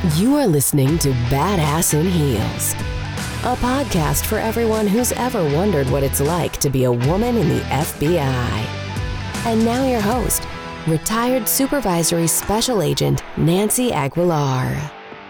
You are listening to Badass in Heels, a podcast for everyone who's ever wondered what it's like to be a woman in the FBI. And now your host, retired supervisory special agent Nancy Aguilar.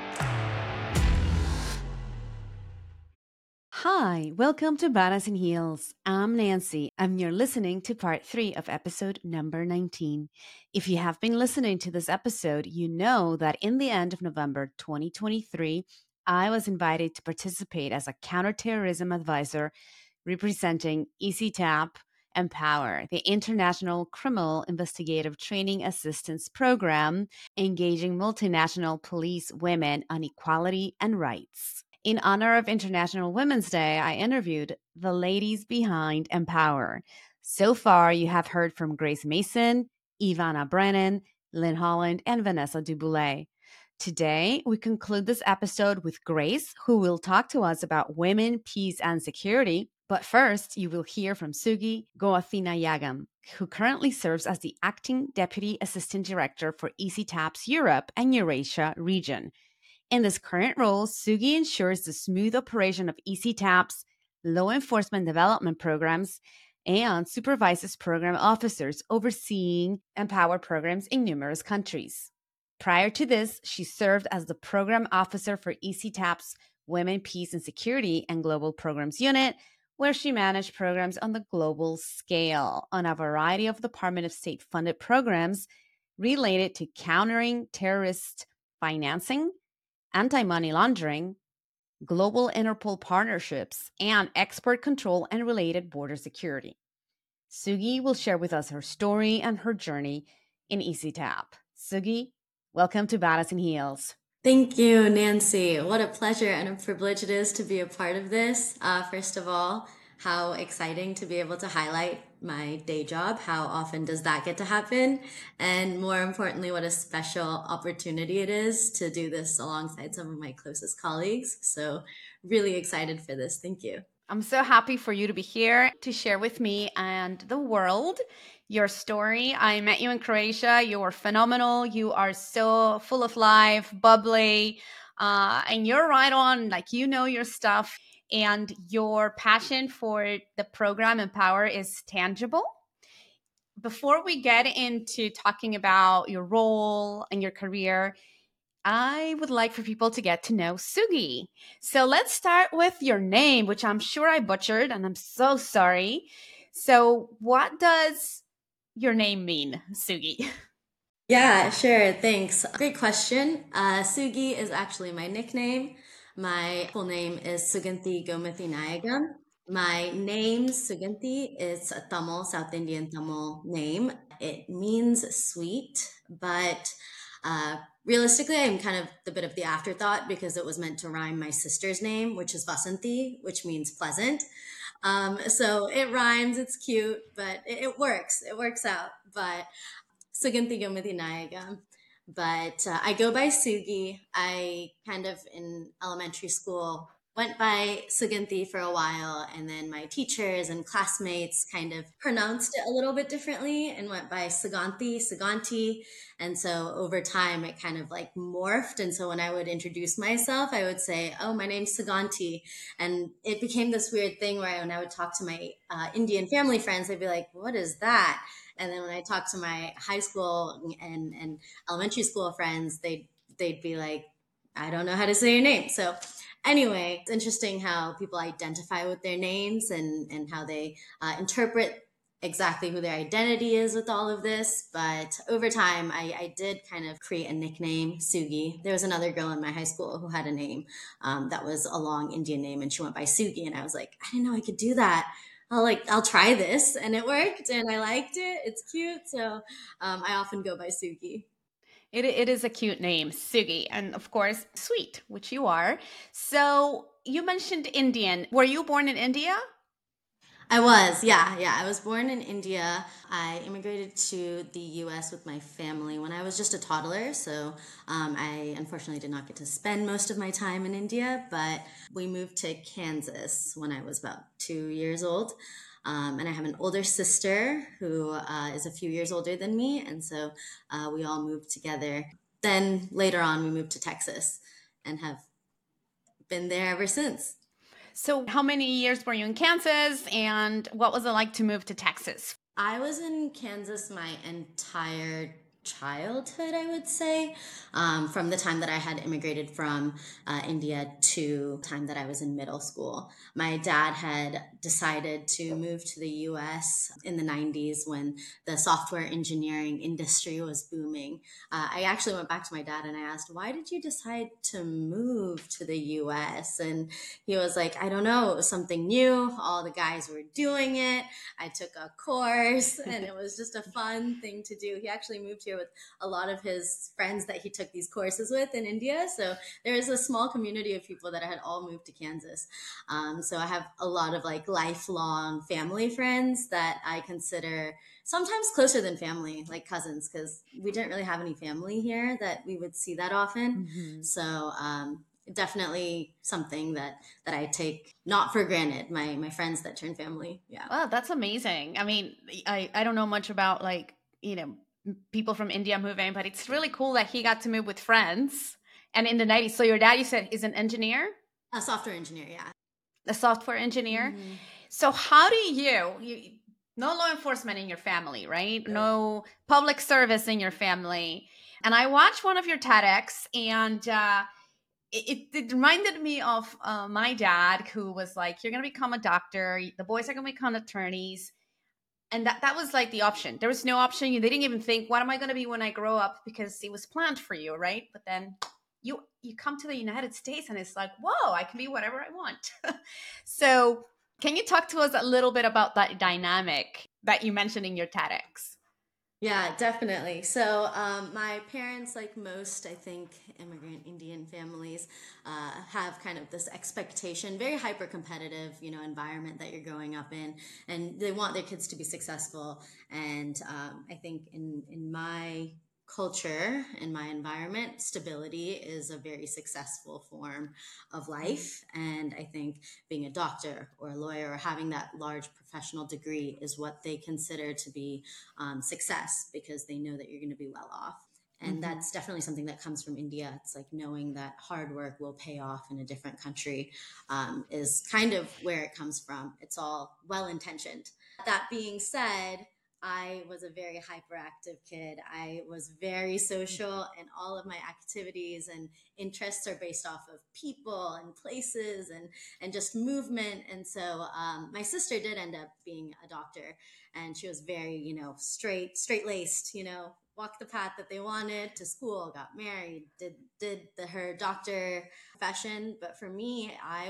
Hi, welcome to Badass in Heels. I'm Nancy, and you're listening to part 3 of episode number 19. If you have been listening to this episode, you know that in the end of November 2023, I was invited to participate as a counterterrorism advisor representing ECTAP Empower, the International Criminal Investigative Training Assistance Program, engaging multinational police women on equality and rights. In honor of International Women's Day, I interviewed the ladies behind Empower. So far, you have heard from Grace Mason, Ivana Brennan, Lynn Holland, and Vanessa Duboulay. Today, we conclude this episode with Grace, who will talk to us about women, peace, and security. But first, you will hear from Sugi Goathina-Yagam, who currently serves as the Acting Deputy Assistant Director for ECTAP's Europe and Eurasia region. In this current role, Sugi ensures the smooth operation of ECTAP's law enforcement development programs and supervises program officers overseeing Empower programs in numerous countries. Prior to this, she served as the program officer for ECTAP's Women, Peace and Security and Global Programs Unit, where she managed programs on the global scale on a variety of Department of State funded programs related to countering terrorist financing, anti-money laundering, global Interpol partnerships, and export control and related border security. Sugi will share with us her story and her journey in ECTAP. Sugi, welcome to Badass in Heels. Thank you, Nancy. What a pleasure and a privilege it is to be a part of this. First of all, how exciting to be able to highlight my day job. How often does that get to happen? And more importantly, what a special opportunity it is to do this alongside some of my closest colleagues. So really excited for this. Thank you. I'm so happy for you to be here to share with me and the world your story. I met you in Croatia. You were phenomenal. You are so full of life, bubbly, and you're right on, like, you know your stuff. And your passion for the program Empower is tangible. Before we get into talking about your role and your career, I would like for people to get to know Sugi. So let's start with your name, which I'm sure I butchered, and I'm so sorry. So what does your name mean, Sugi? Yeah, sure. Thanks. Great question. Sugi is actually my nickname. My full name is Suganthi Gomathi Nayagam. My name, Suganthi, is a Tamil, South Indian Tamil name. It means sweet, but realistically, I'm kind of a bit of the afterthought because it was meant to rhyme my sister's name, which is Vasanthi, which means pleasant. So it rhymes, it's cute, but it works. It works out. But Suganthi Gomathi Nayagam. But I go by Sugi. I kind of in elementary school went by Suganthi for a while, and then my teachers and classmates kind of pronounced it a little bit differently and went by Suganthi, Suganti. And so over time, it kind of like morphed. And so when I would introduce myself, I would say, "Oh, my name's Suganti." And it became this weird thing where when I would talk to my Indian family friends, they'd be like, "What is that?" And then when I talked to my high school and elementary school friends, they'd be like, "I don't know how to say your name." So anyway, it's interesting how people identify with their names and how they interpret exactly who their identity is with all of this. But over time, I did kind of create a nickname, Sugi. There was another girl in my high school who had a name that was a long Indian name, and she went by Sugi. And I was like, I didn't know I could do that. I'll try this, and it worked, and I liked it. It's cute, so I often go by Sugi. It is a cute name, Sugi, and of course, sweet, which you are. So you mentioned Indian. Were you born in India? I was, yeah. I was born in India. I immigrated to the US with my family when I was just a toddler. So I unfortunately did not get to spend most of my time in India, but we moved to Kansas when I was about 2 years old. And I have an older sister who is a few years older than me. And so we all moved together. then later on, we moved to Texas and have been there ever since. So how many years were you in Kansas, and what was it like to move to Texas? I was in Kansas my entire childhood, I would say, from the time that I had immigrated from India to the time that I was in middle school. My dad had decided to move to the US in the 90s when the software engineering industry was booming. I actually went back to my dad and I asked, why did you decide to move to the US? And he was like, I don't know, it was something new. All the guys were doing it. I took a course and it was just a fun thing to do. He actually moved here with a lot of his friends that he took these courses with in India. So there is a small community of people that had all moved to Kansas. So I have a lot of like lifelong family friends that I consider sometimes closer than family, like cousins, because we didn't really have any family here that we would see that often. Mm-hmm. So definitely something that I take not for granted. My friends that turn family. Yeah. Wow, that's amazing. I mean, I don't know much about people from India moving, but it's really cool that he got to move with friends. And in the 90s, so your dad, you said, is an engineer? A software engineer, yeah. A software engineer. Mm-hmm. So how do you no law enforcement in your family, right? No public service in your family. And I watched one of your TEDx, and it reminded me of my dad, who was like, you're going to become a doctor. The boys are going to become attorneys. And that was like the option. There was no option. They didn't even think, what am I going to be when I grow up? Because it was planned for you, right? But then you come to the United States and it's like, whoa, I can be whatever I want. So can you talk to us a little bit about that dynamic that you mentioned in your TEDx? Yeah, definitely. So my parents, like most, I think, immigrant Indian families, have kind of this expectation, very hyper competitive, environment that you're growing up in, and they want their kids to be successful. And I think in my culture, in my environment, stability is a very successful form of life. And I think being a doctor or a lawyer or having that large professional degree is what they consider to be success, because they know that you're going to be well off. And that's definitely something that comes from India. It's like knowing that hard work will pay off in a different country is kind of where it comes from. It's all well-intentioned. That being said, I was a very hyperactive kid. I was very social, and all of my activities and interests are based off of people and places and just movement. And so my sister did end up being a doctor, and she was very, straight-laced, walked the path that they wanted, to school, got married, did her doctor profession. But for me,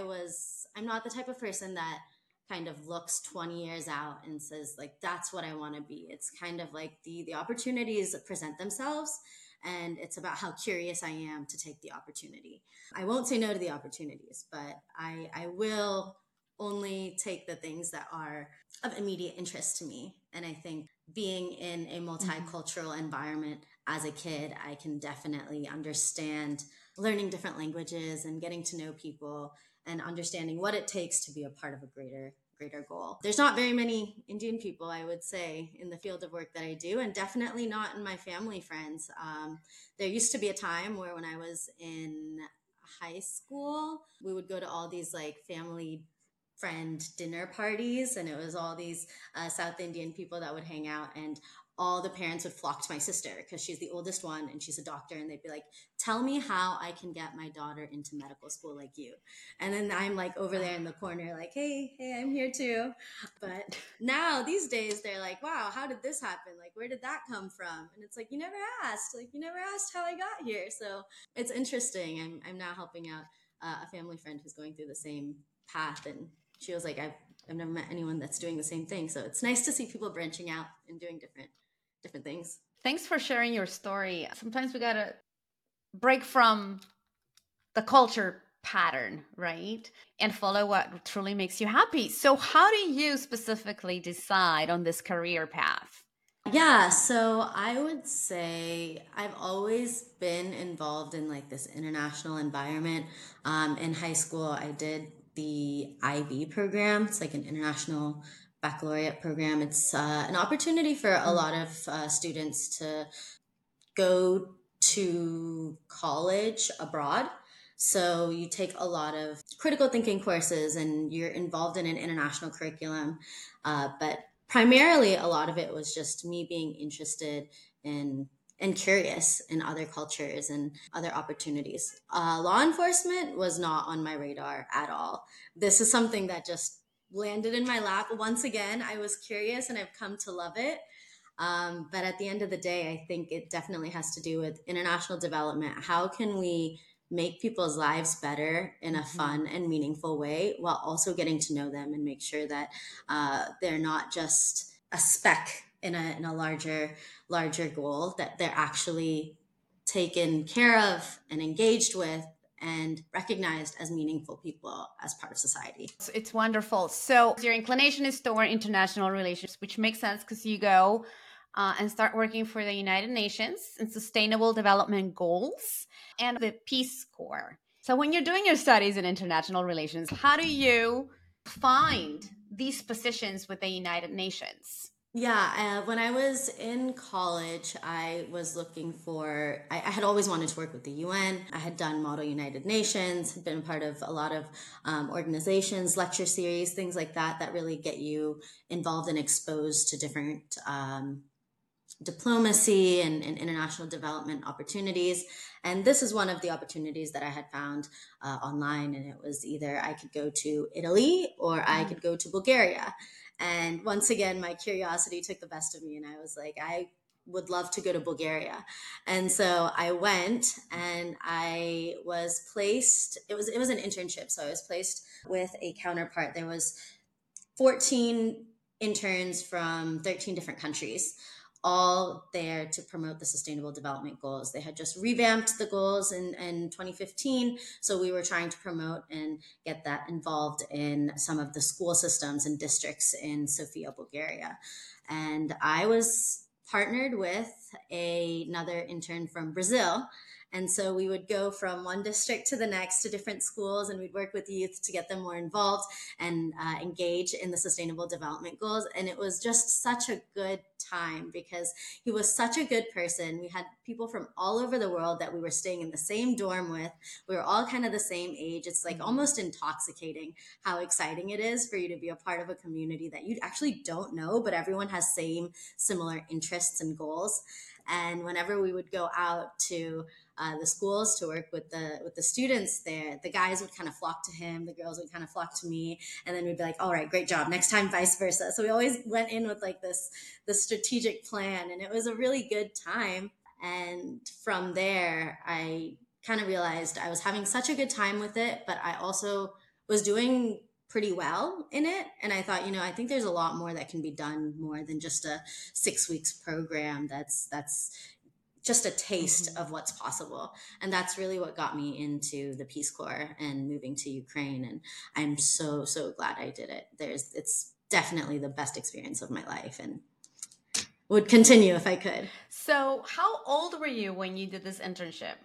I'm not the type of person that kind of looks 20 years out and says, like, that's what I want to be. It's kind of like the opportunities present themselves, and it's about how curious I am to take the opportunity. I won't say no to the opportunities, but I will only take the things that are of immediate interest to me. And I think being in a multicultural environment as a kid, I can definitely understand learning different languages and getting to know people and understanding what it takes to be a part of a greater goal. There's not very many Indian people, I would say, in the field of work that I do, and definitely not in my family friends. There used to be a time where when I was in high school, we would go to all these like family friend dinner parties, and it was all these South Indian people that would hang out, and all the parents would flock to my sister because she's the oldest one and she's a doctor, and they'd be like, tell me how I can get my daughter into medical school like you. And then I'm like over there in the corner like, hey, I'm here too. But now these days they're like, wow, how did this happen? Like, where did that come from? And it's like, you never asked how I got here. So it's interesting. I'm now helping out a family friend who's going through the same path, and she was like, I've never met anyone that's doing the same thing. So it's nice to see people branching out and doing different things. Thanks for sharing your story. Sometimes we got to break from the culture pattern, right? And follow what truly makes you happy. So how do you specifically decide on this career path? Yeah, so I would say I've always been involved in like this international environment. In high school, I did the IB program. It's like an international baccalaureate program. It's an opportunity for a lot of students to go to college abroad. So you take a lot of critical thinking courses and you're involved in an international curriculum. But primarily, a lot of it was just me being interested in and curious in other cultures and other opportunities. Law enforcement was not on my radar at all. This is something that just landed in my lap. Once again, I was curious and I've come to love it. But at the end of the day, I think it definitely has to do with international development. How can we make people's lives better in a fun and meaningful way while also getting to know them and make sure that they're not just a speck in a larger goal, that they're actually taken care of and engaged with and recognized as meaningful people as part of society. It's wonderful. So your inclination is toward international relations, which makes sense because you go and start working for the United Nations and Sustainable Development Goals and the Peace Corps. So when you're doing your studies in international relations, how do you find these positions with the United Nations? Yeah, when I was in college, I was looking for, I had always wanted to work with the UN. I had done Model United Nations, had been part of a lot of organizations, lecture series, things like that, that really get you involved and exposed to different diplomacy and international development opportunities. And this is one of the opportunities that I had found online. And it was either I could go to Italy or I could go to Bulgaria. And once again, my curiosity took the best of me. And I was like, I would love to go to Bulgaria. And so I went and I was placed, it was an internship. So I was placed with a counterpart. There was 14 interns from 13 different countries, all there to promote the Sustainable Development Goals. They had just revamped the goals in 2015. So we were trying to promote and get that involved in some of the school systems and districts in Sofia, Bulgaria. And I was partnered with another intern from Brazil. And so we would go from one district to the next to different schools, and we'd work with youth to get them more involved and engage in the Sustainable Development Goals. And it was just such a good time because he was such a good person. We had people from all over the world that we were staying in the same dorm with. We were all kind of the same age. It's like almost intoxicating how exciting it is for you to be a part of a community that you actually don't know, but everyone has similar interests and goals. And whenever we would go out to the schools to work with the students there, the guys would kind of flock to him, the girls would kind of flock to me, and then we'd be like, all right, great job, next time, vice versa. So we always went in with like this strategic plan, and it was a really good time. And from there, I kind of realized I was having such a good time with it, but I also was doing pretty well in it. And I thought, I think there's a lot more that can be done more than just a 6 weeks program. That's just a taste of what's possible. And that's really what got me into the Peace Corps and moving to Ukraine. And I'm so, so glad I did it. It's definitely the best experience of my life and would continue if I could. So how old were you when you did this internship?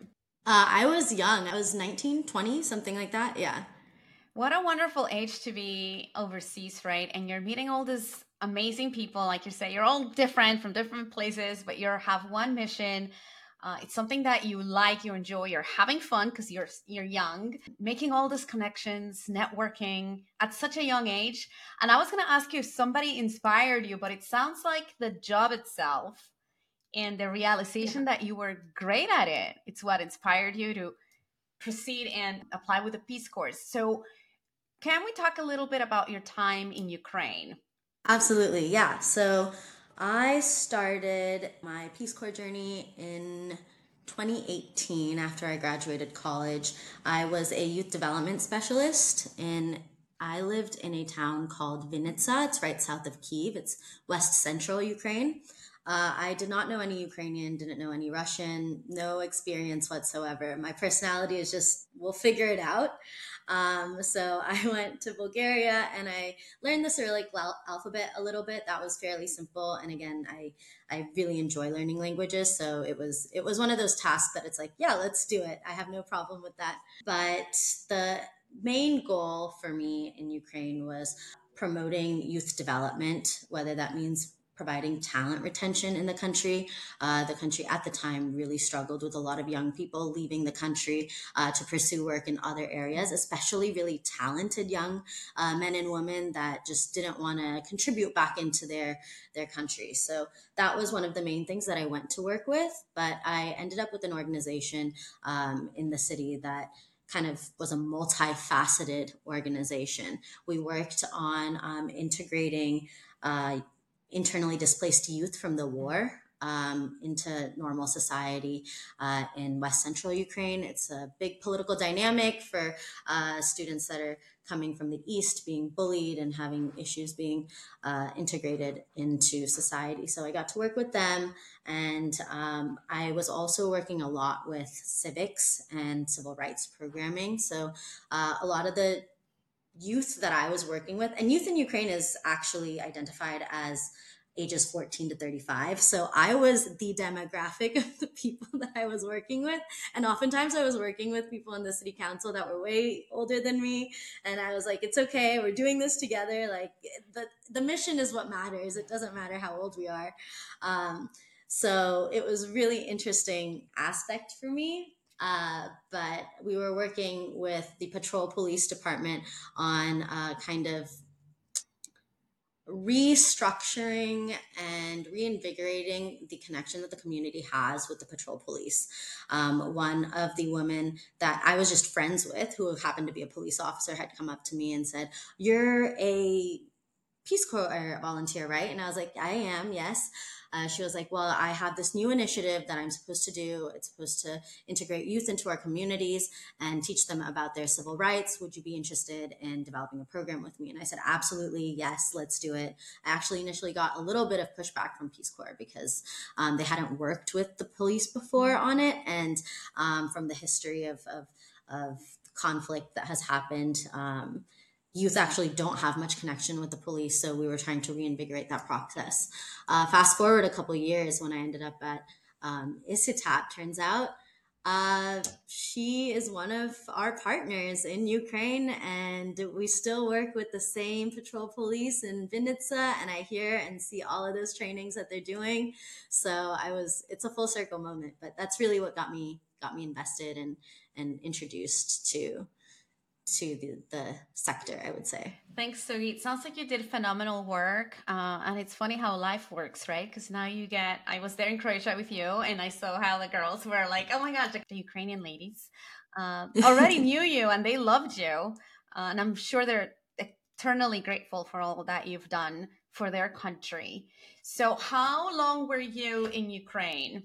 I was young. I was 19, 20, something like that. Yeah. What a wonderful age to be overseas, right? And you're meeting all these amazing people. Like you say, you're all different from different places, but you have one mission. It's something that you like, you enjoy, you're having fun because you're young, making all these connections, networking at such a young age. And I was going to ask you if somebody inspired you, but it sounds like the job itself and the realization that you were great at it. It's what inspired you to proceed and apply with the Peace Corps. So can we talk a little bit about your time in Ukraine? Absolutely. Yeah. So I started my Peace Corps journey in 2018 after I graduated college. I was a youth development specialist I lived in a town called Vinnytsia. It's right south of Kyiv. It's west central Ukraine. I did not know any Ukrainian, didn't know any Russian, no experience whatsoever. My personality is just, we'll figure it out. So I went to Bulgaria and I learned the Cyrillic alphabet a little bit. That was fairly simple. And again, I really enjoy learning languages. So it was one of those tasks that it's like, yeah, let's do it. I have no problem with that. But the main goal for me in Ukraine was promoting youth development, whether that means providing talent retention in the country. The country at the time really struggled with a lot of young people leaving the country to pursue work in other areas, especially really talented young men and women that just didn't want to contribute back into their country. So that was one of the main things that I went to work with. But I ended up with an organization in the city that kind of was a multifaceted organization. We worked on integrating internally displaced youth from the war into normal society in West Central Ukraine. It's a big political dynamic for students that are coming from the East, being bullied and having issues being integrated into society. So I got to work with them. And I was also working a lot with civics and civil rights programming. So a lot of the youth that I was working with, and youth in Ukraine is actually identified as ages 14 to 35. So I was the demographic of the people that I was working with. And oftentimes I was working with people in the city council that were way older than me. And I was like, it's okay. We're doing this together. Like the mission is what matters. It doesn't matter how old we are. So it was really interesting aspect for me. But we were working with the Patrol Police Department on kind of restructuring and reinvigorating the connection that the community has with the patrol police. One of the women that I was just friends with, who happened to be a police officer, had come up to me and said, "You're a Peace Corps volunteer, right?" And I was like, "I am, yes." She was like, "Well, I have this new initiative that I'm supposed to do. It's supposed to integrate youth into our communities and teach them about their civil rights. Would you be interested in developing a program with me?" And I said, "Absolutely, yes, let's do it." I actually initially got a little bit of pushback from Peace Corps because they hadn't worked with the police before on it. And from the history of conflict that has happened, youth actually don't have much connection with the police. So we were trying to reinvigorate that process. Fast forward a couple of years when I ended up at ISITAP, turns out she is one of our partners in Ukraine, and we still work with the same patrol police in Vinnytsia, and I hear and see all of those trainings that they're doing. So it's a full circle moment, but that's really what got me invested and introduced to the sector, I would say. Thanks, Sugi. It sounds like you did phenomenal work. And it's funny how life works, right? Because now I was there in Croatia with you, and I saw how the girls were like, oh my gosh, the Ukrainian ladies already knew you and they loved you. And I'm sure they're eternally grateful for all that you've done for their country. So how long were you in Ukraine?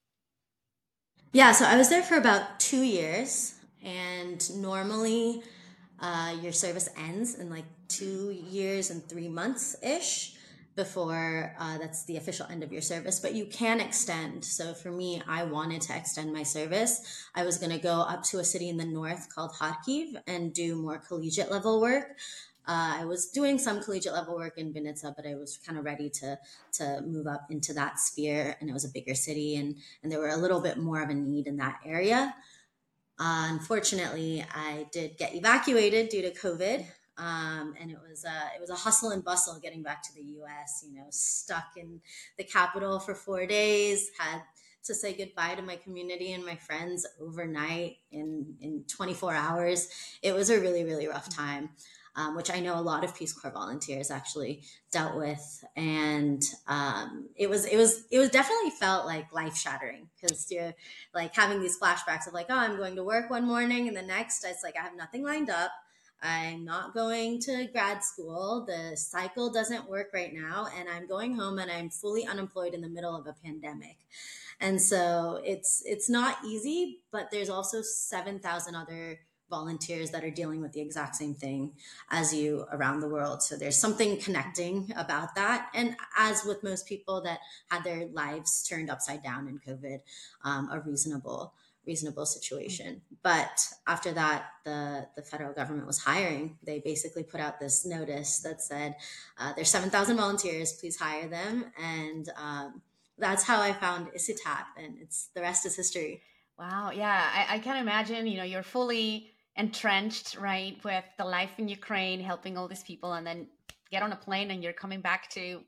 Yeah, so I was there for about 2 years. And normally your service ends in like 2 years and 3 months ish before that's the official end of your service, but you can extend. So for me, I wanted to extend my service. I was going to go up to a city in the north called Kharkiv and do more collegiate level work. I was doing some collegiate level work in Vinnytsia, but I was kind of ready to move up into that sphere, and it was a bigger city, and there were a little bit more of a need in that area. Unfortunately, I did get evacuated due to COVID, and it was a hustle and bustle getting back to the U.S. Stuck in the capital for 4 days, had to say goodbye to my community and my friends overnight in 24 hours. It was a really, really rough time, which I know a lot of Peace Corps volunteers actually dealt with. And it was definitely felt like life shattering, because you're like having these flashbacks of like, oh, I'm going to work one morning, and the next it's like, I have nothing lined up. I'm not going to grad school. The cycle doesn't work right now. And I'm going home and I'm fully unemployed in the middle of a pandemic. And so it's not easy, but there's also 7,000 other volunteers that are dealing with the exact same thing as you around the world. So there's something connecting about that. And as with most people that had their lives turned upside down in COVID, a reasonable situation. But after that, the federal government was hiring. They basically put out this notice that said, there's 7,000 volunteers, please hire them. And that's how I found ISITAP, and the rest is history. Wow. Yeah. I can imagine, you're fully entrenched, right, with the life in Ukraine, helping all these people, and then get on a plane and you're coming back to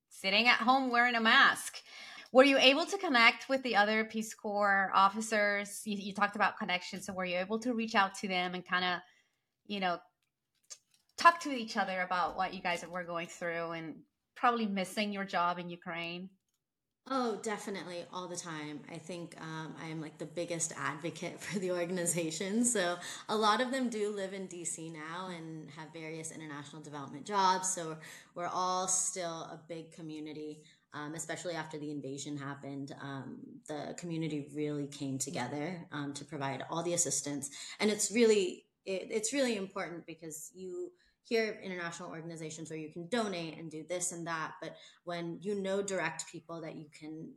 sitting at home wearing a mask. Were you able to connect with the other Peace Corps officers? You talked about connections. So were you able to reach out to them and kind of, you know, talk to each other about what you guys were going through and probably missing your job in Ukraine? Oh, definitely, all the time. I think I am like the biggest advocate for the organization. So a lot of them do live in DC now and have various international development jobs. So we're all still a big community, especially after the invasion happened. The community really came together to provide all the assistance, and it's really important because you hear of international organizations where you can donate and do this and that, but when you know direct people that you can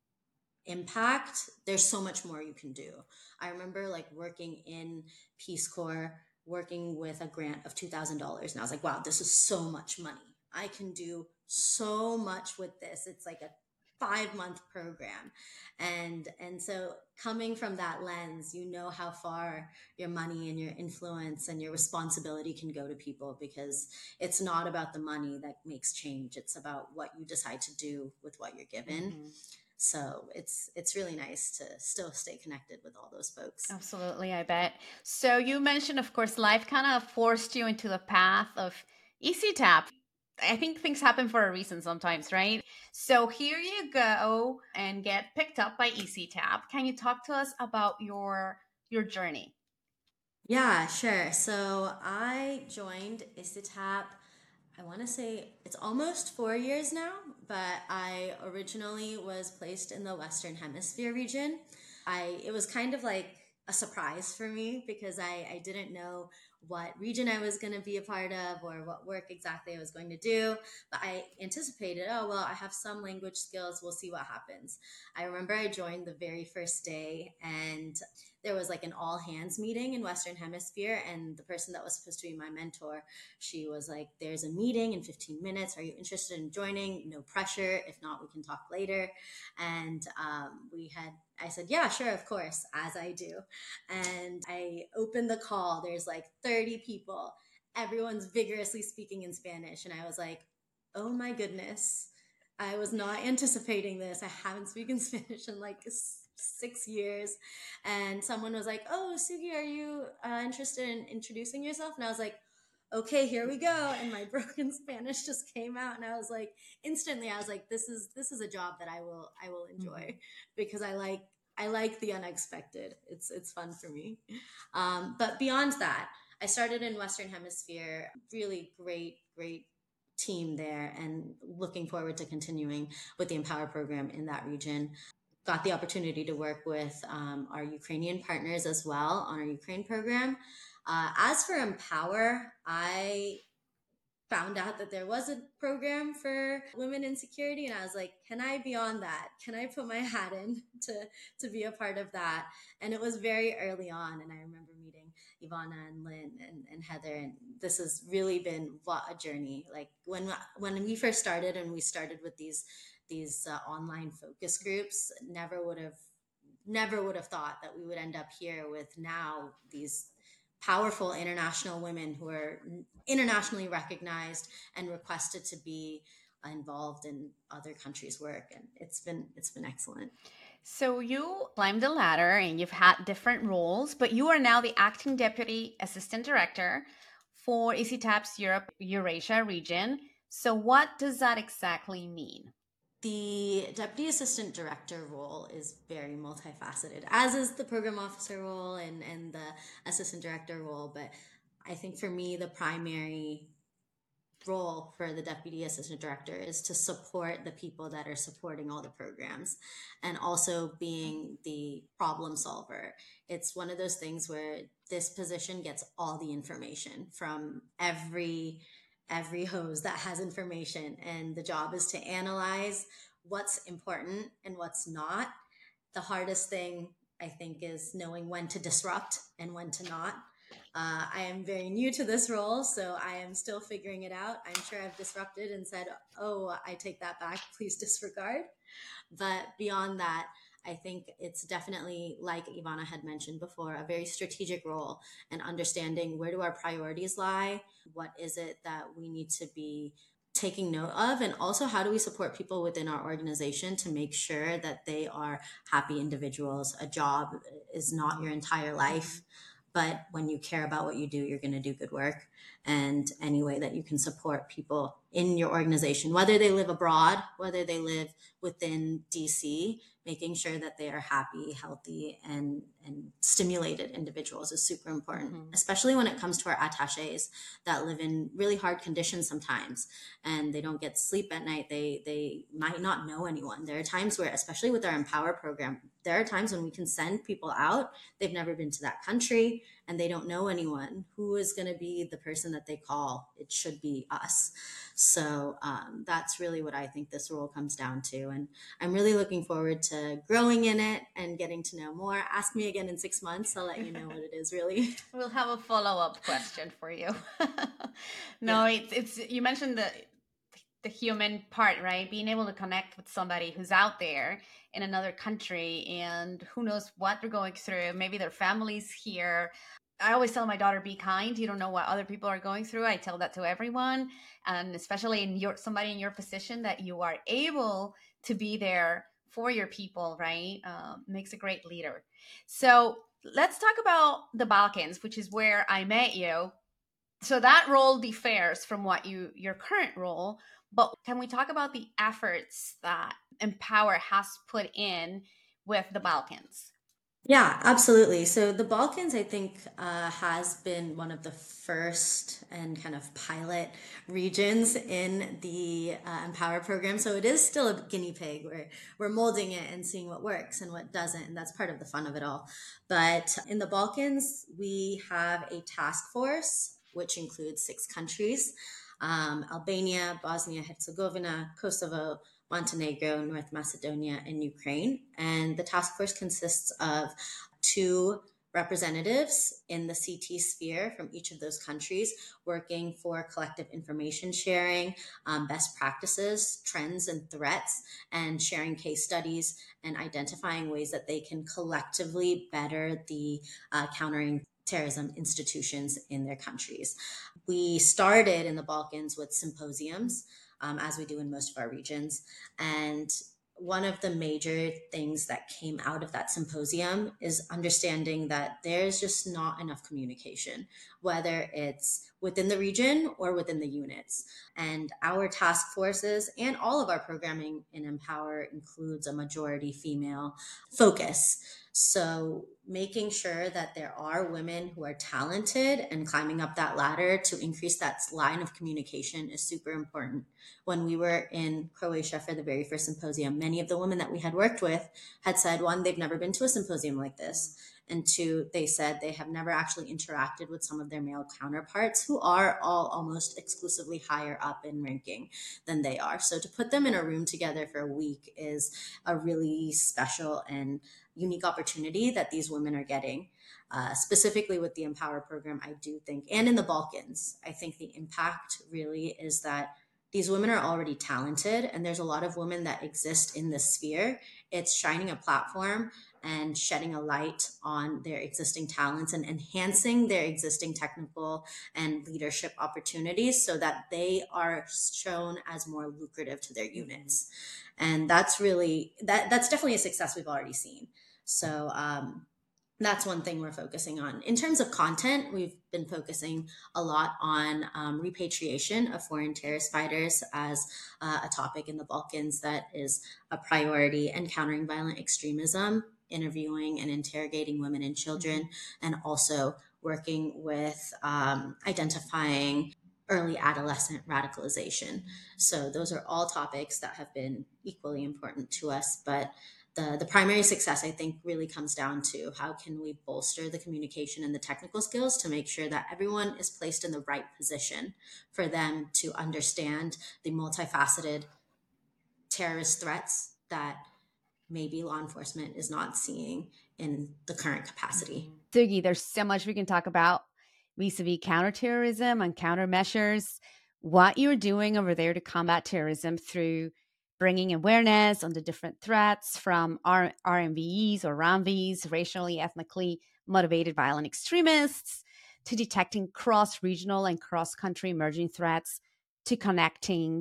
impact, there's so much more you can do. I remember like working in Peace Corps, working with a grant of $2,000, and I was like, wow, this is so much money. I can do so much with this. It's like a 5-month program. And so coming from that lens, you know how far your money and your influence and your responsibility can go to people, because it's not about the money that makes change. It's about what you decide to do with what you're given. Mm-hmm. So it's really nice to still stay connected with all those folks. Absolutely, I bet. So you mentioned, of course, life kind of forced you into the path of ECTAP. I think things happen for a reason sometimes, right? So here you go and get picked up by ECTAP. Can you talk to us about your journey? Yeah, sure. So I joined ISITAP, I want to say it's almost 4 years now, but I originally was placed in the Western Hemisphere region. It was kind of like a surprise for me because I didn't know what region I was going to be a part of or what work exactly I was going to do. But I anticipated, oh, well, I have some language skills. We'll see what happens. I remember I joined the very first day, and there was like an all hands meeting in Western Hemisphere. And the person that was supposed to be my mentor, she was like, there's a meeting in 15 minutes. Are you interested in joining? No pressure. If not, we can talk later. And I said, yeah, sure, of course, as I do. And I opened the call. There's like 30 people. Everyone's vigorously speaking in Spanish. And I was like, oh my goodness. I was not anticipating this. I haven't spoken Spanish in like 6 years. And someone was like, oh, Sugi, are you interested in introducing yourself? And I was like, okay, here we go. And my broken Spanish just came out, and I was like, instantly, I was like, this is a job that I will enjoy, because I like the unexpected. It's fun for me. But beyond that, I started in Western Hemisphere. Really great team there, and looking forward to continuing with the Empower program in that region. Got the opportunity to work with our Ukrainian partners as well on our Ukraine program. As for Empower, I found out that there was a program for women in security, and I was like, can I be on that? Can I put my hat in to be a part of that? And it was very early on, and I remember meeting Ivana and Lynn and Heather, and this has really been what a journey. Like when we first started, and we started with these online focus groups, never would have thought that we would end up here with now these powerful international women who are internationally recognized and requested to be involved in other countries' work. And it's been excellent. So you climbed the ladder and you've had different roles, but you are now the acting deputy assistant director for ECTAP's Europe Eurasia region. So what does that exactly mean? The deputy assistant director role is very multifaceted, as is the program officer role and the assistant director role. But I think for me, the primary role for the deputy assistant director is to support the people that are supporting all the programs, and also being the problem solver. It's one of those things where this position gets all the information from every hose that has information, and the job is to analyze what's important and what's not. The hardest thing, I think, is knowing when to disrupt and when to not. I am very new to this role, so I am still figuring it out. I'm sure I've disrupted and said, oh, I take that back, please disregard. But beyond that, I think it's definitely, like Ivana had mentioned before, a very strategic role, and understanding where do our priorities lie? What is it that we need to be taking note of? And also, how do we support people within our organization to make sure that they are happy individuals? A job is not your entire life, but when you care about what you do, you're going to do good work. And any way that you can support people in your organization, whether they live abroad, whether they live within DC, making sure that they are happy, healthy, and stimulated individuals is super important, especially when it comes to our attaches that live in really hard conditions sometimes, and they don't get sleep at night. They might not know anyone. There are times where, especially with our Empower program, there are times when we can send people out. They've never been to that country and they don't know anyone. Who is going to be the person that they call? It should be us. So that's really what I think this role comes down to. And I'm really looking forward to growing in it and getting to know more. Ask me again in 6 months. I'll let you know what it is really. We'll have a follow-up question for you. No, yeah. It's you mentioned the human part, right? Being able to connect with somebody who's out there in another country and who knows what they're going through. Maybe their family's here. I always tell my daughter, be kind. You don't know what other people are going through. I tell that to everyone. And especially in somebody in your position, that you are able to be there for your people, right? Makes a great leader. So let's talk about the Balkans, which is where I met you. So that role differs from what your current role, but can we talk about the efforts that Empower has put in with the Balkans? Yeah, absolutely. So the Balkans, I think, has been one of the first and kind of pilot regions in the Empower program. So it is still a guinea pig where we're molding it and seeing what works and what doesn't. And that's part of the fun of it all. But in the Balkans, we have a task force, which includes 6 countries, Albania, Bosnia, Herzegovina, Kosovo, Montenegro, North Macedonia, and Ukraine. And the task force consists of 2 representatives in the CT sphere from each of those countries, working for collective information sharing, best practices, trends and threats, and sharing case studies and identifying ways that they can collectively better the countering terrorism institutions in their countries. We started in the Balkans with symposiums, as we do in most of our regions. And one of the major things that came out of that symposium is understanding that there's just not enough communication, whether it's within the region or within the units. And our task forces and all of our programming in Empower includes a majority female focus. So making sure that there are women who are talented and climbing up that ladder to increase that line of communication is super important. When we were in Croatia for the very first symposium, many of the women that we had worked with had said, 1, they've never been to a symposium like this. And 2, they said they have never actually interacted with some of their male counterparts who are all almost exclusively higher up in ranking than they are. So to put them in a room together for a week is a really special and unique opportunity that these women are getting. Specifically with the Empower program, I do think, and in the Balkans, I think the impact really is that these women are already talented, and there's a lot of women that exist in this sphere. It's shining a platform and shedding a light on their existing talents and enhancing their existing technical and leadership opportunities so that they are shown as more lucrative to their units. And that's really, that's definitely a success we've already seen. So that's one thing we're focusing on. In terms of content, we've been focusing a lot on repatriation of foreign terrorist fighters as a topic in the Balkans that is a priority, and countering violent extremism, interviewing and interrogating women and children, and also working with identifying early adolescent radicalization. So those are all topics that have been equally important to us, but the primary success, I think, really comes down to how can we bolster the communication and the technical skills to make sure that everyone is placed in the right position for them to understand the multifaceted terrorist threats that maybe law enforcement is not seeing in the current capacity. Sugi, there's so much we can talk about vis-a-vis counterterrorism and countermeasures, what you're doing over there to combat terrorism through bringing awareness on the different threats from RMVs or RAMVs, racially, ethnically motivated violent extremists, to detecting cross-regional and cross-country emerging threats to connecting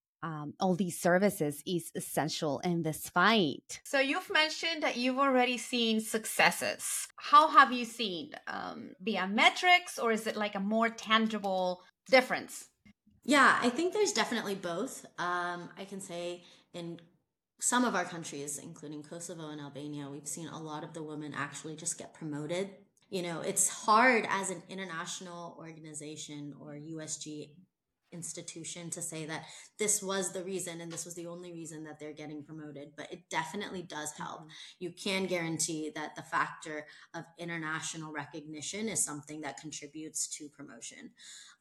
all these services is essential in this fight. So you've mentioned that you've already seen successes. How have you seen via metrics, or is it like a more tangible difference? Yeah, I think there's definitely both. I can say in some of our countries, including Kosovo and Albania, we've seen a lot of the women actually just get promoted. You know, it's hard as an international organization or USG institution to say that this was the reason and this was the only reason that they're getting promoted, but it definitely does help. You can guarantee that the factor of international recognition is something that contributes to promotion.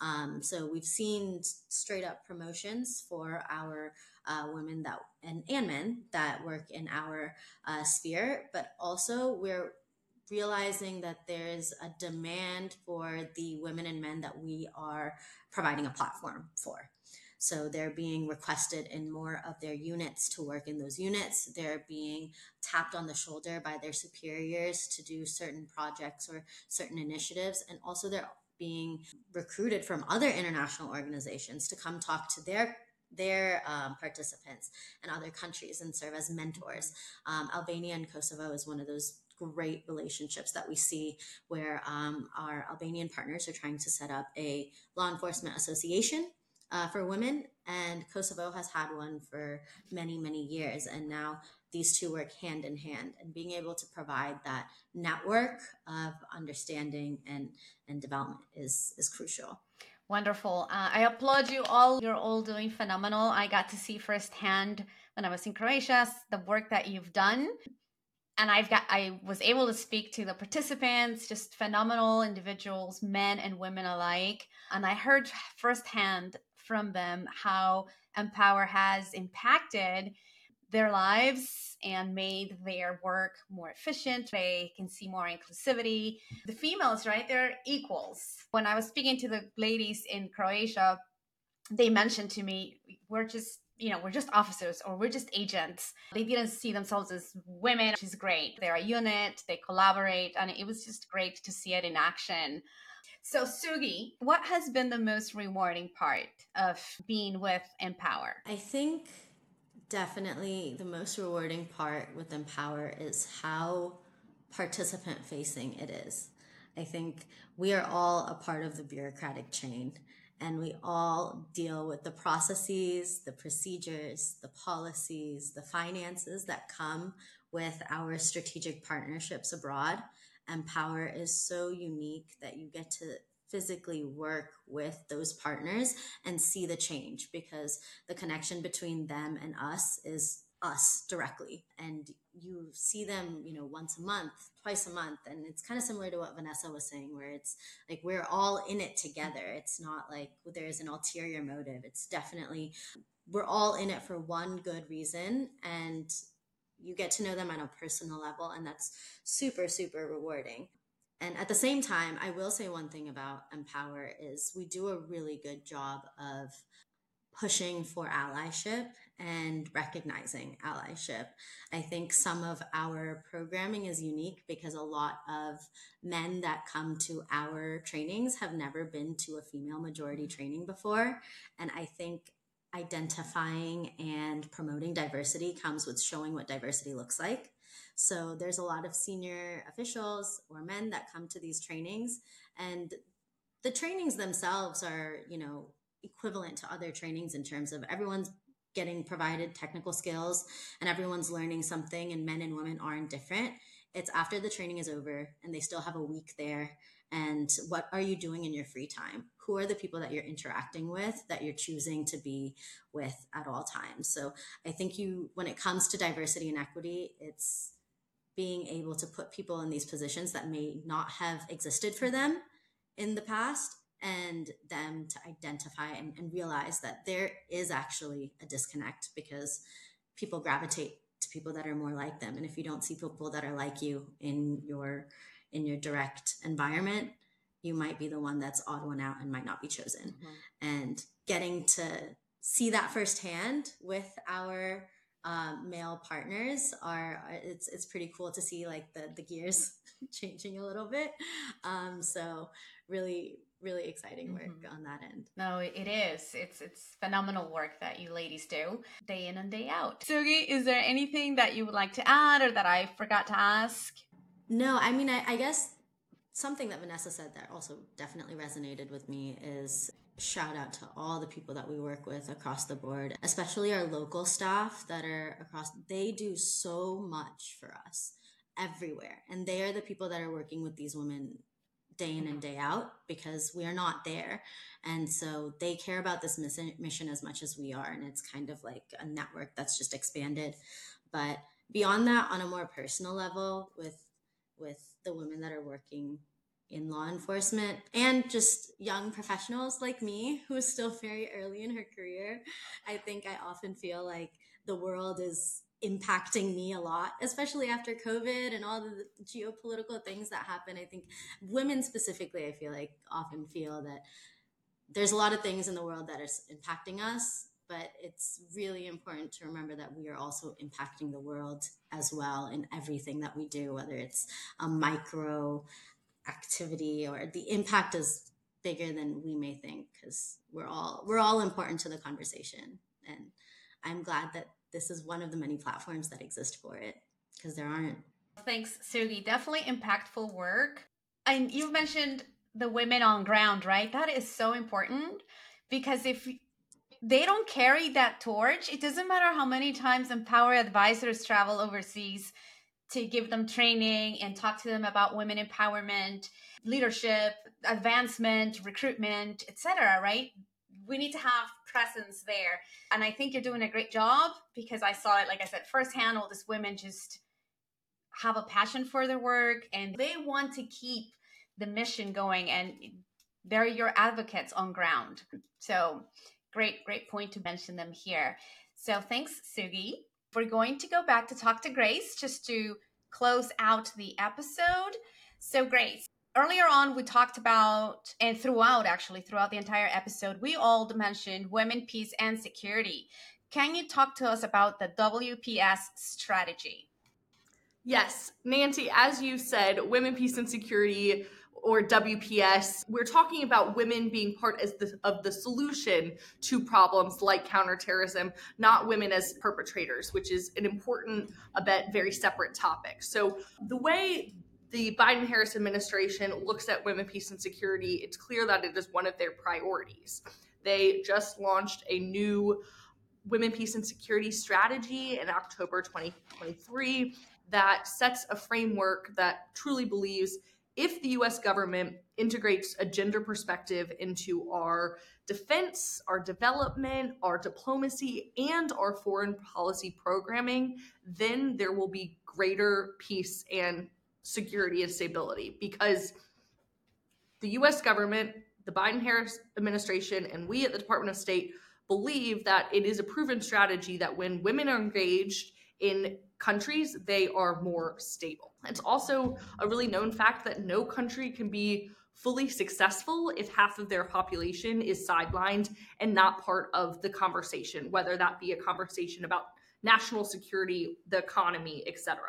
So we've seen straight up promotions for our women that and men that work in our sphere, but also we're realizing that there's a demand for the women and men that we are providing a platform for. So they're being requested in more of their units to work in those units. They're being tapped on the shoulder by their superiors to do certain projects or certain initiatives. And also they're being recruited from other international organizations to come talk to their participants in other countries and serve as mentors. Albania and Kosovo is one of those great relationships that we see where our Albanian partners are trying to set up a law enforcement association for women, and Kosovo has had one for many, many years. And now these two work hand in hand, and being able to provide that network of understanding and development is crucial. Wonderful. I applaud you all. You're all doing phenomenal. I got to see firsthand when I was in Croatia the work that you've done. And I was able to speak to the participants, just phenomenal individuals, men and women alike. And I heard firsthand from them how Empower has impacted their lives and made their work more efficient. They can see more inclusivity. The females, right? They're equals. When I was speaking to the ladies in Croatia, they mentioned to me, we're just officers, or we're just agents. They didn't see themselves as women, which is great. They're a unit, they collaborate, and it was just great to see it in action. So Sugi, what has been the most rewarding part of being with Empower? I think definitely the most rewarding part with Empower is how participant facing it is. I think we are all a part of the bureaucratic chain, and we all deal with the processes, the procedures, the policies, the finances that come with our strategic partnerships abroad. Empower is so unique that you get to physically work with those partners and see the change, because the connection between them and us is us directly, and you see them once a month, twice a month, and it's kind of similar to what Vanessa was saying, where it's like we're all in it together. It's not like there's an ulterior motive. It's definitely we're all in it for one good reason, and you get to know them on a personal level, and that's super, super rewarding. And at the same time, I will say one thing about Empower is we do a really good job of pushing for allyship and recognizing allyship. I think some of our programming is unique because a lot of men that come to our trainings have never been to a female majority training before. And I think identifying and promoting diversity comes with showing what diversity looks like. So there's a lot of senior officials or men that come to these trainings, and the trainings themselves are, equivalent to other trainings in terms of everyone's getting provided technical skills and everyone's learning something, and men and women aren't different. It's after the training is over and they still have a week there. And what are you doing in your free time? Who are the people that you're interacting with, that you're choosing to be with at all times? So I think when it comes to diversity and equity, it's being able to put people in these positions that may not have existed for them in the past, and them to identify and realize that there is actually a disconnect, because people gravitate to people that are more like them. And if you don't see people that are like you in your direct environment, you might be the one that's odd one out and might not be chosen. Mm-hmm. And getting to see that firsthand with our male partners it's pretty cool to see, like the gears changing a little bit. So really, really exciting work on that end. No, it is. It's phenomenal work that you ladies do day in and day out. Sugi, is there anything that you would like to add or that I forgot to ask? No, I mean, I guess something that Vanessa said that also definitely resonated with me is shout out to all the people that we work with across the board, especially our local staff that are across. They do so much for us everywhere. And they are the people that are working with these women day in and day out because we are not there. And so they care about this mission as much as we are. And it's kind of like a network that's just expanded. But beyond that, on a more personal level, with the women that are working in law enforcement and just young professionals like me who is still very early in her career, I think I often feel like the world is impacting me a lot, especially after COVID and all the geopolitical things that happen. I think women specifically, I feel like often feel that there's a lot of things in the world that are impacting us, but it's really important to remember that we are also impacting the world as well in everything that we do, whether it's a micro activity or the impact is bigger than we may think because we're all important to the conversation. And I'm glad that this is one of the many platforms that exist for it because there aren't. Thanks, Sugi. Definitely impactful work. And you've mentioned the women on ground, right? That is so important because if they don't carry that torch, it doesn't matter how many times Empower advisors travel overseas to give them training and talk to them about women empowerment, leadership, advancement, recruitment, etc., right? We need to have presence there. And I think you're doing a great job because I saw it, like I said, firsthand. All these women just have a passion for their work and they want to keep the mission going, and they're your advocates on ground. So great point to mention them here. So thanks, Sugi. We're going to go back to talk to Grace just to close out the episode. So Grace, earlier on we talked about, and throughout the entire episode, we all mentioned women, peace, and security. Can you talk to us about the WPS strategy? Yes, Nancy, as you said, women, peace, and security, or WPS, we're talking about women being part of the solution to problems like counterterrorism, not women as perpetrators, which is an important, but very separate topic. So the way the Biden-Harris administration looks at women, peace, and security, it's clear that it is one of their priorities. They just launched a new women, peace, and security strategy in October 2023 that sets a framework that truly believes if the U.S. government integrates a gender perspective into our defense, our development, our diplomacy, and our foreign policy programming, then there will be greater peace and security and stability, because the U.S. government, the Biden-Harris administration, and we at the Department of State believe that it is a proven strategy that when women are engaged in countries, they are more stable. It's also a really known fact that no country can be fully successful if half of their population is sidelined and not part of the conversation, whether that be a conversation about national security, the economy, etc.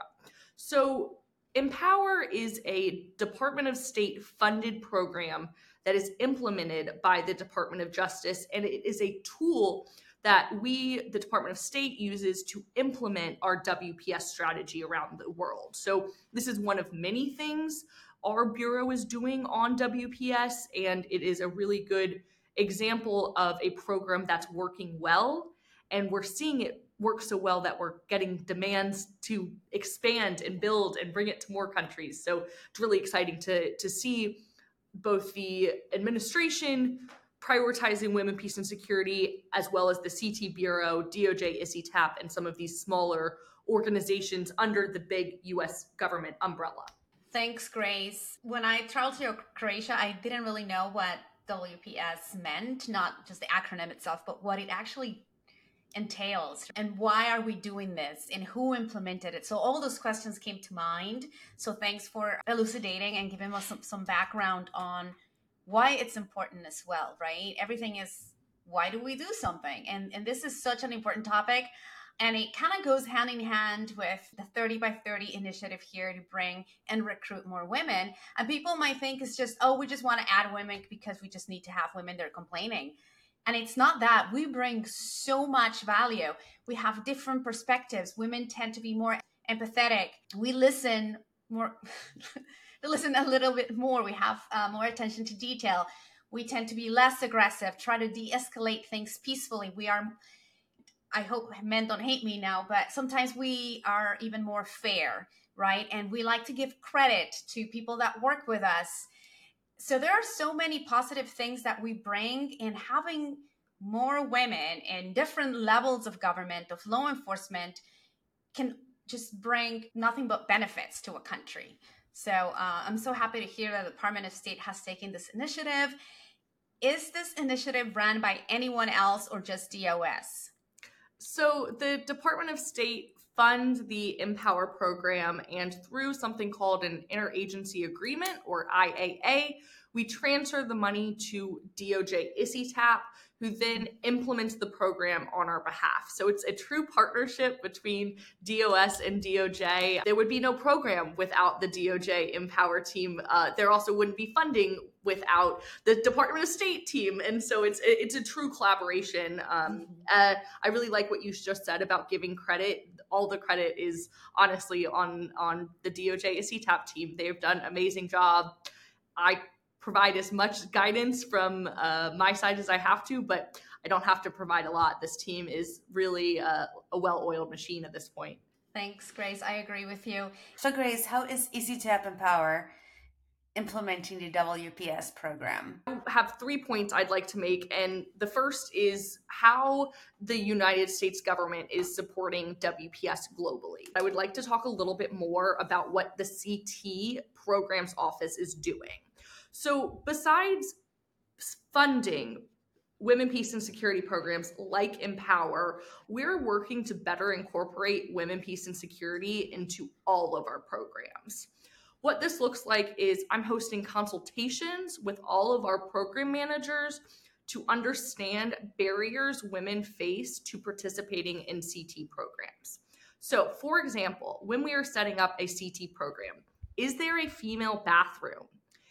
So Empower is a Department of State funded program that is implemented by the Department of Justice, and it is a tool that we, the Department of State, uses to implement our WPS strategy around the world. So this is one of many things our Bureau is doing on WPS, and it is a really good example of a program that's working well, and we're seeing it work so well that we're getting demands to expand and build and bring it to more countries. So it's really exciting to see both the administration prioritizing women, peace, and security, as well as the CT Bureau, DOJ, ICTAP, and some of these smaller organizations under the big U.S. government umbrella. Thanks, Grace. When I traveled to Croatia, I didn't really know what WPS meant, not just the acronym itself, but what it actually entails and why are we doing this and who implemented it. So all those questions came to mind. So thanks for elucidating and giving us some background on why it's important as well, right? Everything is, why do we do something? And this is such an important topic. And it kind of goes hand in hand with the 30 by 30 initiative here to bring and recruit more women. And people might think it's just, oh, we just want to add women because we just need to have women that are complaining. And it's not that. We bring so much value. We have different perspectives. Women tend to be more empathetic. We listen more, listen a little bit more. We have more attention to detail. We tend to be less aggressive, try to de-escalate things peacefully. We are, I hope men don't hate me now, but sometimes we are even more fair, right? And we like to give credit to people that work with us. So there are so many positive things that we bring, and having more women in different levels of government, of law enforcement, can just bring nothing but benefits to a country. So I'm so happy to hear that the Department of State has taken this initiative. Is this initiative run by anyone else or just DOS? So the Department of State funds the Empower program, and through something called an interagency agreement, or IAA, we transfer the money to DOJ ICTAP, who then implements the program on our behalf. So it's a true partnership between DOS and DOJ. There would be no program without the DOJ Empower team. There also wouldn't be funding without the Department of State team. And so it's a true collaboration. I really like what you just said about giving credit. All the credit is honestly on the DOJ ICTAP team. They've done an amazing job. I provide as much guidance from my side as I have to, but I don't have to provide a lot. This team is really a well-oiled machine at this point. Thanks, Grace. I agree with you. So, Grace, how is ICTAP Empower implementing the WPS program? I have 3 points I'd like to make, and the first is how the United States government is supporting WPS globally. I would like to talk a little bit more about what the CT Programs Office is doing. So besides funding women, peace, and security programs like Empower, we're working to better incorporate women, peace, and security into all of our programs. What this looks like is I'm hosting consultations with all of our program managers to understand barriers women face to participating in CT programs. So, for example, when we are setting up a CT program, is there a female bathroom?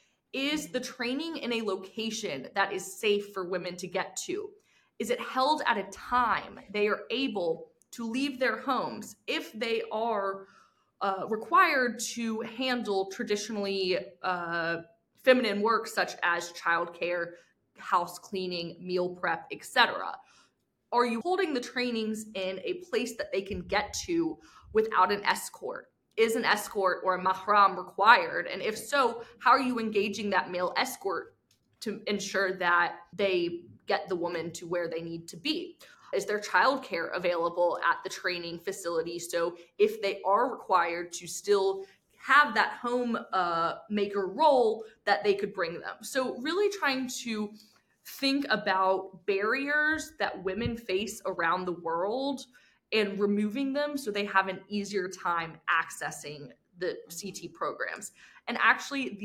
Is the training in a location that is safe for women to get to? Is it held at a time they are able to leave their homes if they are required to handle traditionally feminine work such as childcare, house cleaning, meal prep, etc.? Are you holding the trainings in a place that they can get to without an escort? Is an escort or a mahram required? And if so, how are you engaging that male escort to ensure that they get the woman to where they need to be? Is there childcare available at the training facility? So if they are required to still have that home maker role, that they could bring them. So really trying to think about barriers that women face around the world and removing them so they have an easier time accessing the CT programs. And actually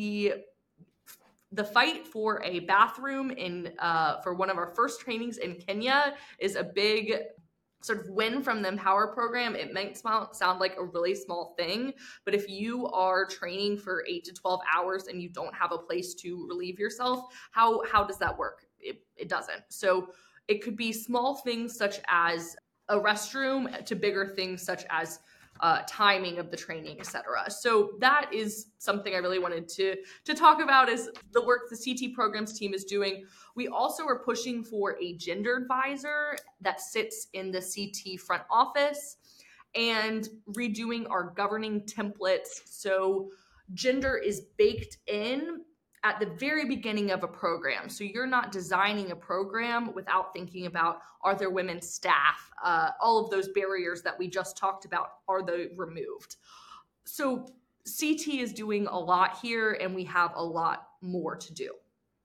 the fight for a bathroom for one of our first trainings in Kenya is a big sort of win from the Empower program. It might sound like a really small thing, but if you are training for 8 to 12 hours and you don't have a place to relieve yourself, how does that work? It doesn't. So it could be small things such as a restroom to bigger things such as timing of the training, etc. So that is something I really wanted to talk about, is the work the CT programs team is doing. We also are pushing for a gender advisor that sits in the CT front office and redoing our governing templates. So gender is baked in at the very beginning of a program. So you're not designing a program without thinking about, are there women staff? All of those barriers that we just talked about, are they removed? So CT is doing a lot here, and we have a lot more to do.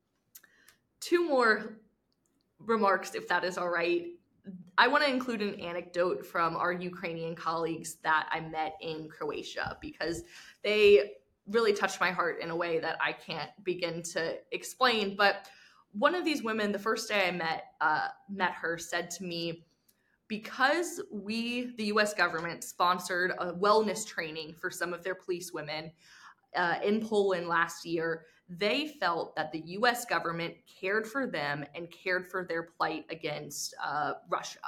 2 more remarks, if that is all right. I want to include an anecdote from our Ukrainian colleagues that I met in Croatia, because they really touched my heart in a way that I can't begin to explain. But one of these women, the first day I met her, said to me, because the US government, sponsored a wellness training for some of their police women in Poland last year, they felt that the US government cared for them and cared for their plight against Russia.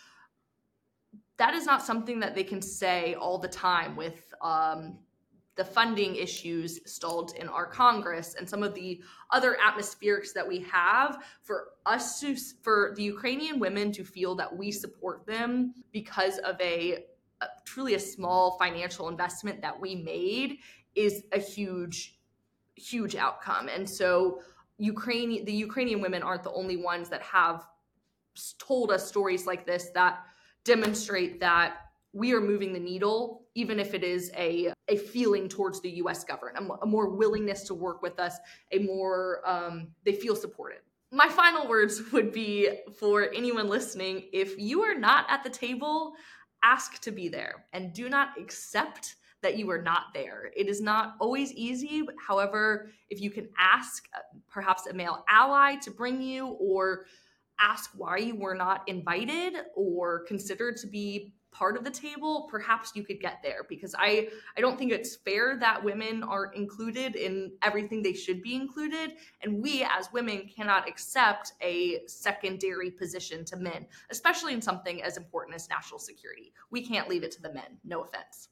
That is not something that they can say all the time with the funding issues stalled in our Congress and some of the other atmospherics that we have for the Ukrainian women to feel that we support them because of truly a small financial investment that we made is a huge outcome. And so the Ukrainian women aren't the only ones that have told us stories like this that demonstrate that we are moving the needle, even if it is a feeling towards the US government, a more willingness to work with us, they feel supported. My final words would be for anyone listening, if you are not at the table, ask to be there and do not accept that you are not there. It is not always easy. However, if you can ask perhaps a male ally to bring you, or ask why you were not invited or considered to be part of the table, perhaps you could get there, because I don't think it's fair that women aren't included in everything they should be included, and we as women cannot accept a secondary position to men, especially in something as important as national security. We can't leave it to the men. No offense.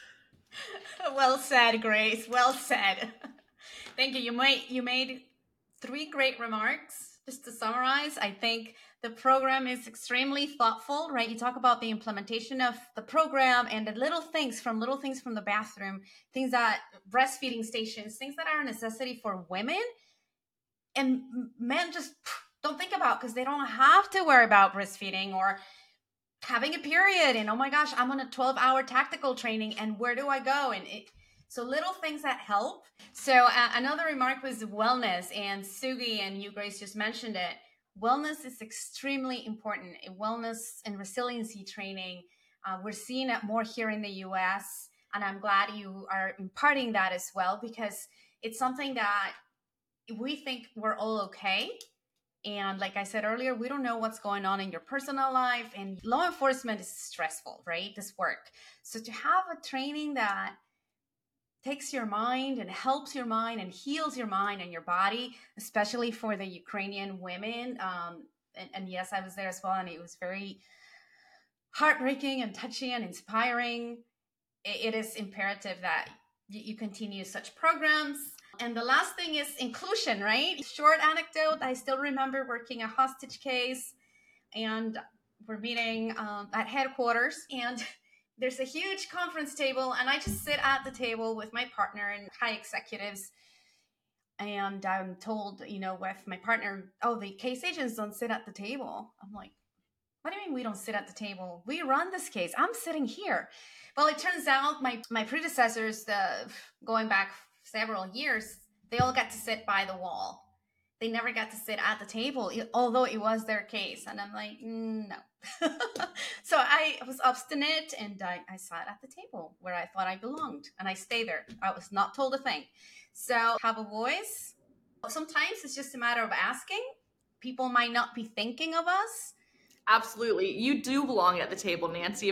Well said, Grace. Well said. Thank you. You made 3 great remarks. Just to summarize, I think the program is extremely thoughtful, right? You talk about the implementation of the program and the little things from the bathroom, things that breastfeeding stations, things that are a necessity for women, and men just don't think about because they don't have to worry about breastfeeding or having a period. And oh my gosh, I'm on a 12-hour tactical training, and where do I go? So little things that help. So another remark was wellness, and Sugi and you, Grace, just mentioned it. Wellness is extremely important. Wellness and resiliency training, we're seeing it more here in the US, and I'm glad you are imparting that as well, because it's something that we think we're all okay. And like I said earlier, we don't know what's going on in your personal life, and law enforcement is stressful, right? This work. So to have a training that takes your mind and helps your mind and heals your mind and your body, especially for the Ukrainian women. And yes, I was there as well, and it was very heartbreaking and touching and inspiring. It is imperative that you continue such programs. And the last thing is inclusion, right? Short anecdote, I still remember working a hostage case, and we're meeting at headquarters, and there's a huge conference table, and I just sit at the table with my partner and high executives. And I'm told, with my partner, oh, the case agents don't sit at the table. I'm like, what do you mean we don't sit at the table? We run this case. I'm sitting here. Well, it turns out my predecessors, going back several years, they all got to sit by the wall. They never got to sit at the table, although it was their case. And I'm like, no. So I was obstinate, and I sat at the table where I thought I belonged, and I stayed there. I was not told a thing. So have a voice. Sometimes it's just a matter of asking. People might not be thinking of us. Absolutely. You do belong at the table, Nancy.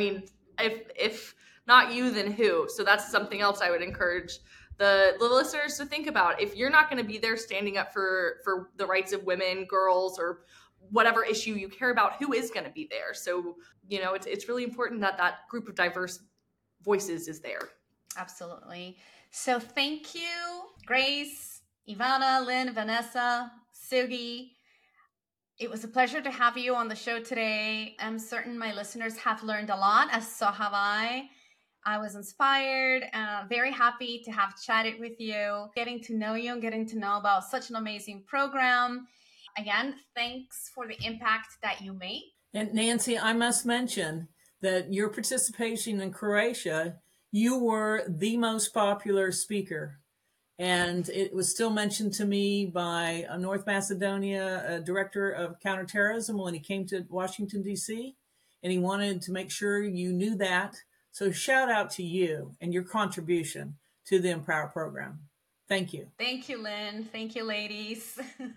If not you, then who? So that's something else I would encourage the listeners to think about. If you're not going to be there standing up for the rights of women, girls, or whatever issue you care about, who is going to be there? So, it's really important that group of diverse voices is there. Absolutely. So thank you, Grace, Ivana, Lynn, Vanessa, Sugi. It was a pleasure to have you on the show today. I'm certain my listeners have learned a lot, as so have I. I was inspired, very happy to have chatted with you, getting to know you and getting to know about such an amazing program. Again, thanks for the impact that you made. And Nancy, I must mention that your participation in Croatia, you were the most popular speaker. And it was still mentioned to me by a North Macedonia director of counterterrorism when he came to Washington, D.C., and he wanted to make sure you knew that. So shout out to you and your contribution to the Empower program. Thank you. Thank you, Lynn. Thank you, ladies.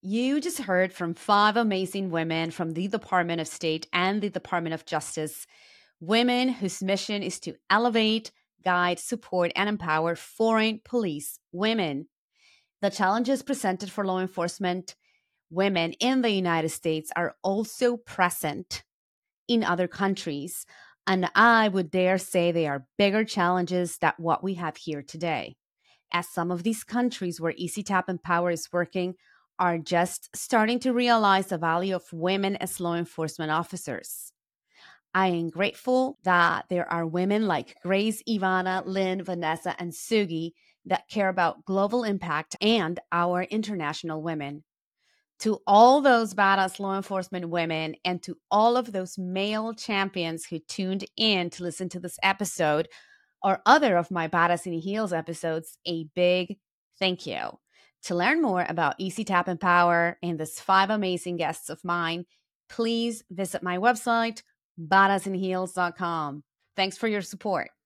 You just heard from 5 amazing women from the Department of State and the Department of Justice, women whose mission is to elevate, guide, support, and empower foreign police women. The challenges presented for law enforcement women in the United States are also present in other countries, and I would dare say they are bigger challenges than what we have here today, as some of these countries where EasyTap Empower is working are just starting to realize the value of women as law enforcement officers. I am grateful that there are women like Grace, Ivana, Lynn, Vanessa, and Sugi that care about global impact and our international women. To all those badass law enforcement women and to all of those male champions who tuned in to listen to this episode or other of my Badass in Heels episodes, a big thank you. To learn more about EasyTap Empower and these 5 amazing guests of mine, please visit my website, badassinheels.com. Thanks for your support.